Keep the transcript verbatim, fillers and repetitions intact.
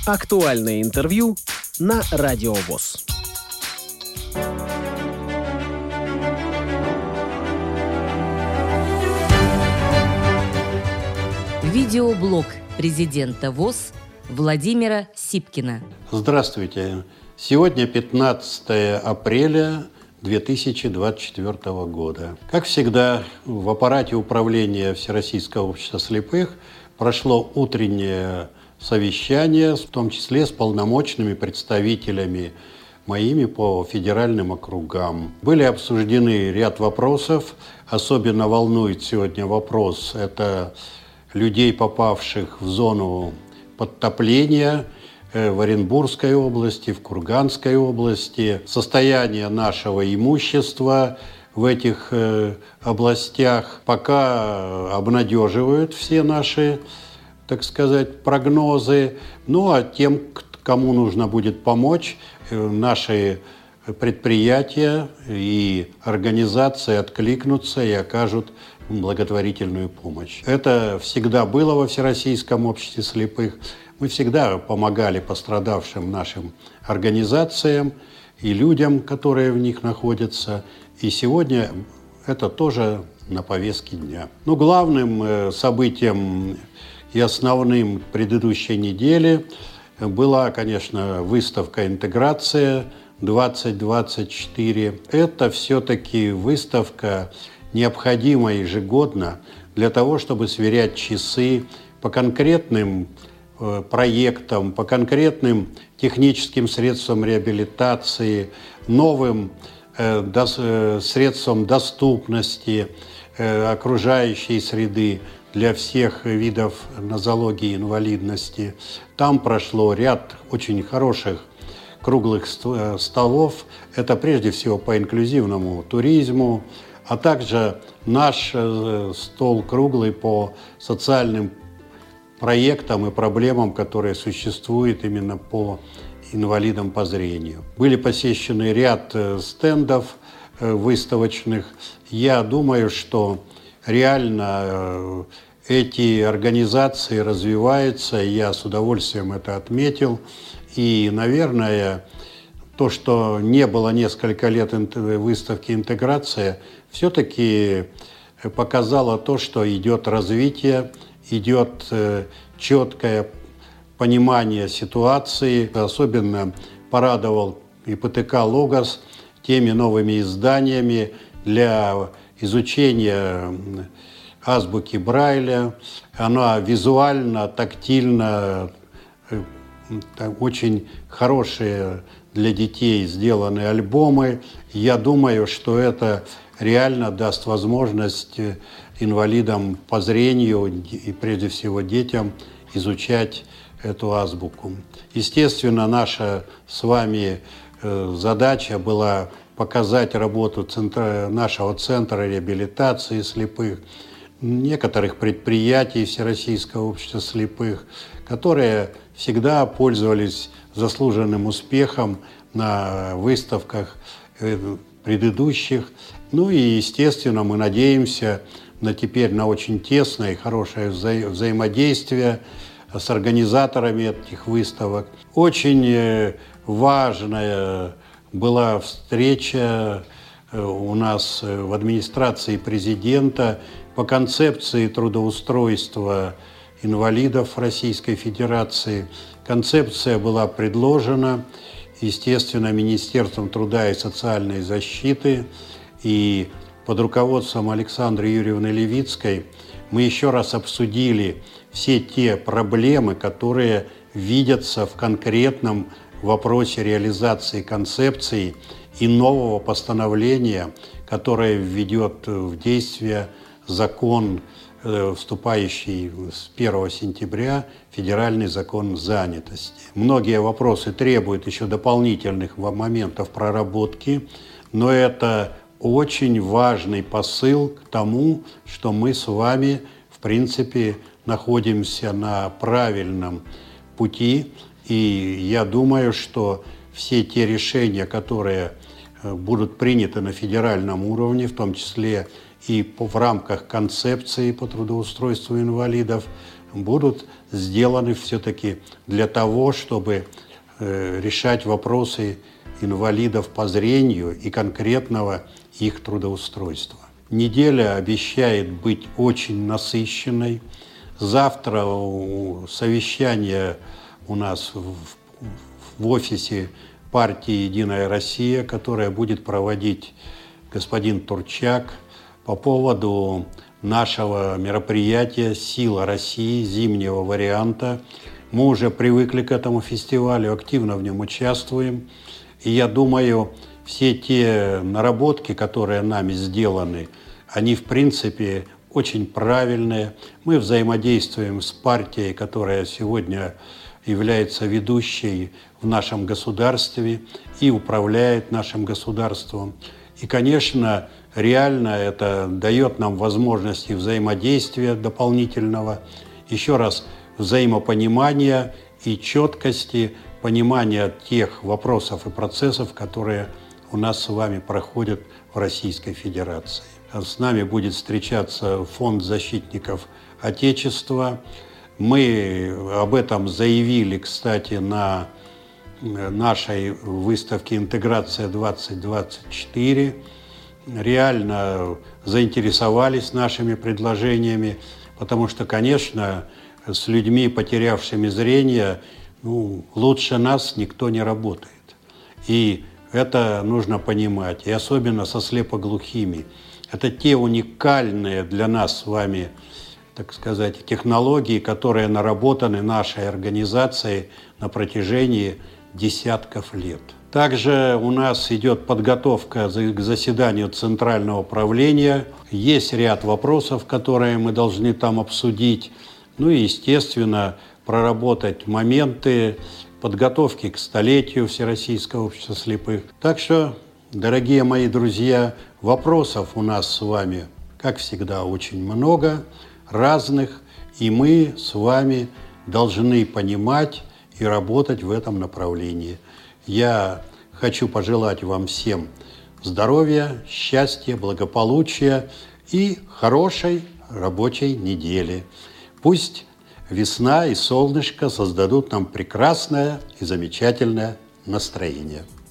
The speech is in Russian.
Актуальное интервью на Радио ВОС. Видеоблог президента ВОС Владимира Сипкина. Здравствуйте. Сегодня пятнадцатое апреля две тысячи двадцать четвёртого года. Как всегда, в аппарате управления Всероссийского общества слепых прошло утреннее совещание, в том числе с полномочными представителями моими по федеральным округам. Были обсуждены ряд вопросов. Особенно волнует сегодня вопрос это людей, попавших в зону подтопления в Оренбургской области, в Курганской области, состояние нашего имущества в этих э, областях пока обнадеживают все наши, так сказать, прогнозы. Ну а тем, кому нужно будет помочь, э, наши предприятия и организации откликнутся и окажут благотворительную помощь. Это всегда было во Всероссийском обществе слепых. Мы всегда помогали пострадавшим нашим организациям и людям, которые в них находятся. И сегодня это тоже на повестке дня. Но главным событием и основным предыдущей недели была, конечно, выставка «Интеграция двадцать двадцать четыре». Это все-таки выставка необходима ежегодно для того, чтобы сверять часы по конкретным проектам, по конкретным техническим средствам реабилитации, новым э, до, средствам доступности э, окружающей среды для всех видов нозологии и инвалидности. Там прошло ряд очень хороших круглых столов. Это прежде всего по инклюзивному туризму, а также наш э, стол круглый по социальным проектам и проблемам, которые существуют именно по инвалидам по зрению. Были посещены ряд стендов выставочных. Я думаю, что реально эти организации развиваются, и я с удовольствием это отметил. И, наверное, то, что не было несколько лет выставки «Интеграция», все-таки показало то, что идет развитие, идет э, четкое понимание ситуации. Особенно порадовал и ПТК «Логос» теми новыми изданиями для изучения азбуки Брайля. Она визуально, тактильно, э, очень хорошие для детей сделаны альбомы. Я думаю, что это реально даст возможность инвалидам по зрению и прежде всего детям изучать эту азбуку. Естественно, наша с вами задача была показать работу центра, нашего центра реабилитации слепых, некоторых предприятий Всероссийского общества слепых, которые всегда пользовались заслуженным успехом на выставках предыдущих. Ну и, естественно, мы надеемся на теперь на очень тесное и хорошее вза- взаимодействие с организаторами этих выставок. Очень важная была встреча у нас в администрации президента по концепции трудоустройства инвалидов Российской Федерации. Концепция была предложена, естественно, Министерством труда и социальной защиты, и под руководством Александры Юрьевны Левицкой мы еще раз обсудили все те проблемы, которые видятся в конкретном вопросе реализации концепции и нового постановления, которое введет в действие закон, вступающий с первого сентября, федеральный закон занятости. Многие вопросы требуют еще дополнительных моментов проработки, но это очень важный посыл к тому, что мы с вами, в принципе, находимся на правильном пути. И я думаю, что все те решения, которые будут приняты на федеральном уровне, в том числе и в рамках концепции по трудоустройству инвалидов, будут сделаны все-таки для того, чтобы э, решать вопросы инвалидов по зрению и конкретного их трудоустройства. Неделя обещает быть очень насыщенной. Завтра совещание у нас в, в офисе партии «Единая Россия», которое будет проводить господин Турчак по поводу нашего мероприятия «Сила России», зимнего варианта. Мы уже привыкли к этому фестивалю, активно в нем участвуем. И я думаю, все те наработки, которые нами сделаны, они в принципе очень правильные. Мы взаимодействуем с партией, которая сегодня является ведущей в нашем государстве и управляет нашим государством. И, конечно, реально это дает нам возможности взаимодействия дополнительного, еще раз, взаимопонимания и четкости, понимания тех вопросов и процессов, которые у нас с вами проходят в Российской Федерации. С нами будет встречаться Фонд защитников Отечества. Мы об этом заявили, кстати, на нашей выставке «Интеграция двадцать двадцать четыре». Реально заинтересовались нашими предложениями, потому что, конечно, с людьми, потерявшими зрение, ну, лучше нас никто не работает. И это нужно понимать, и особенно со слепоглухими. Это те уникальные для нас с вами, так сказать, технологии, которые наработаны нашей организацией на протяжении десятков лет. Также у нас идет подготовка к заседанию Центрального правления. Есть ряд вопросов, которые мы должны там обсудить. Ну и, естественно, проработать моменты подготовки к столетию Всероссийского общества слепых. Так что, дорогие мои друзья, вопросов у нас с вами, как всегда, очень много, разных, и мы с вами должны понимать и работать в этом направлении. Я хочу пожелать вам всем здоровья, счастья, благополучия и хорошей рабочей недели. Пусть весна и солнышко создадут нам прекрасное и замечательное настроение.